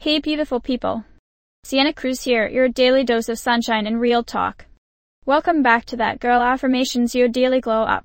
Hey beautiful people. Sienna Cruz here, your daily dose of sunshine and real talk. Welcome back to That Girl Affirmations, your daily glow up.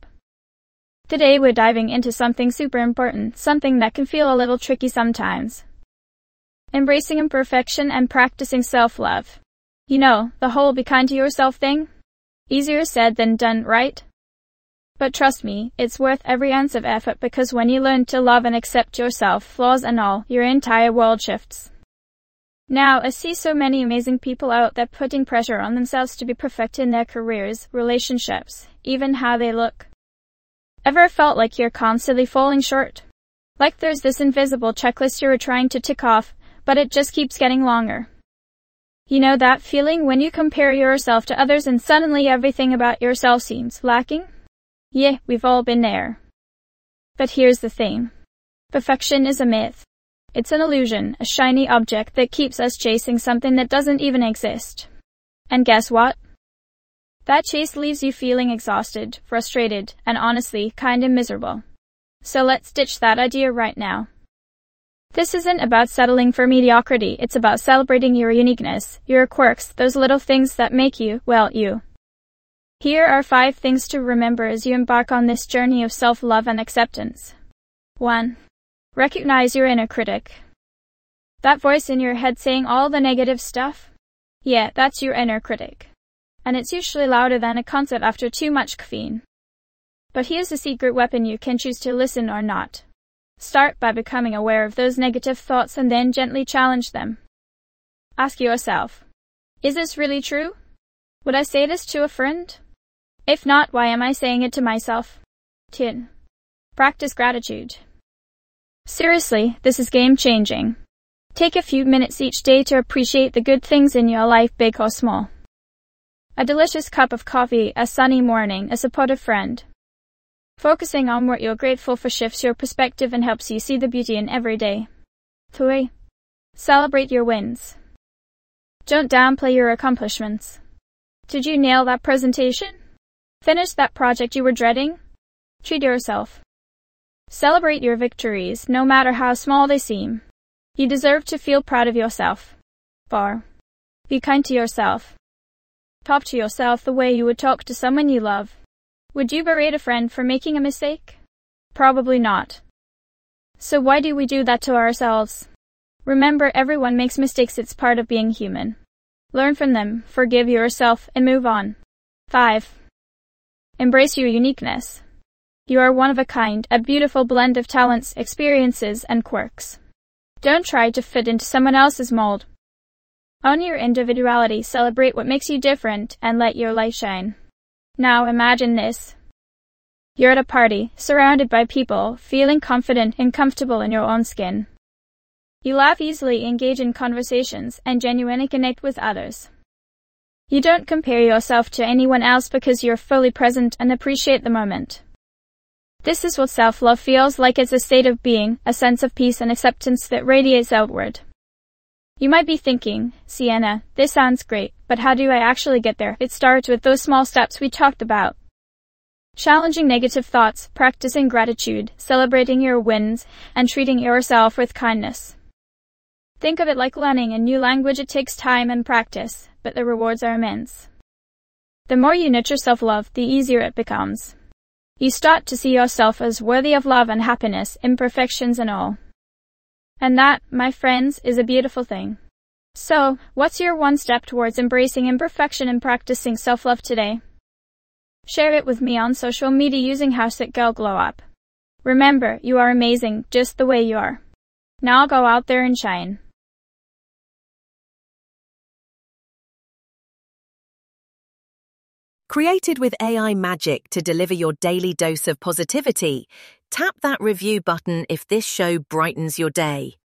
Today we're diving into something super important, something that can feel a little tricky sometimes. Embracing imperfection and practicing self-love. You know, the whole be kind to yourself thing? Easier said than done, right? But trust me, it's worth every ounce of effort because when you learn to love and accept yourself, flaws and all, your entire world shifts. Now, I see so many amazing people out there putting pressure on themselves to be perfect in their careers, relationships, even how they look. Ever felt like you're constantly falling short? Like there's this invisible checklist you're trying to tick off, but it just keeps getting longer. You know that feeling when you compare yourself to others and suddenly everything about yourself seems lacking? Yeah, we've all been there. But here's the thing. Perfection is a myth. It's an illusion, a shiny object that keeps us chasing something that doesn't even exist. And guess what? That chase leaves you feeling exhausted, frustrated, and honestly, kinda miserable. So let's ditch that idea right now. This isn't about settling for mediocrity, it's about celebrating your uniqueness, your quirks, those little things that make you, well, you. Here are 5 things to remember as you embark on this journey of self-love and acceptance. 1. Recognize your inner critic. That voice in your head saying all the negative stuff? Yeah, that's your inner critic. And it's usually louder than a concert after too much caffeine. But here's a secret weapon: you can choose to listen or not. Start by becoming aware of those negative thoughts and then gently challenge them. Ask yourself, is this really true? Would I say this to a friend? If not, why am I saying it to myself? 2. Practice gratitude. Seriously, this is game-changing. Take a few minutes each day to appreciate the good things in your life, big or small. A delicious cup of coffee, a sunny morning, a supportive friend. Focusing on what you're grateful for shifts your perspective and helps you see the beauty in every day. 3. Celebrate your wins. Don't downplay your accomplishments. Did you nail that presentation? Finish that project you were dreading? Treat yourself. Celebrate your victories, no matter how small they seem. You deserve to feel proud of yourself. 4. Be kind to yourself. Talk to yourself the way you would talk to someone you love. Would you berate a friend for making a mistake? Probably not. So why do we do that to ourselves? Remember, everyone makes mistakes, it's part of being human. Learn from them, forgive yourself, and move on. 5. Embrace your uniqueness. You are one of a kind, a beautiful blend of talents, experiences, and quirks. Don't try to fit into someone else's mold. Own your individuality, celebrate what makes you different, and let your light shine. Now imagine this. You're at a party, surrounded by people, feeling confident and comfortable in your own skin. You laugh easily, engage in conversations, and genuinely connect with others. You don't compare yourself to anyone else because you're fully present and appreciate the moment. This is what self-love feels like. It's a state of being, a sense of peace and acceptance that radiates outward. You might be thinking, Sienna, this sounds great, but how do I actually get there? It starts with those small steps we talked about. Challenging negative thoughts, practicing gratitude, celebrating your wins, and treating yourself with kindness. Think of it like learning a new language. It takes time and practice, but the rewards are immense. The more you nurture self-love, the easier it becomes. You start to see yourself as worthy of love and happiness, imperfections and all. And that, my friends, is a beautiful thing. So, what's your one step towards embracing imperfection and practicing self-love today? Share it with me on social media using #GirlGlowUp. Remember, you are amazing, just the way you are. Now go out there and shine. Created with AI magic to deliver your daily dose of positivity, tap that review button if this show brightens your day.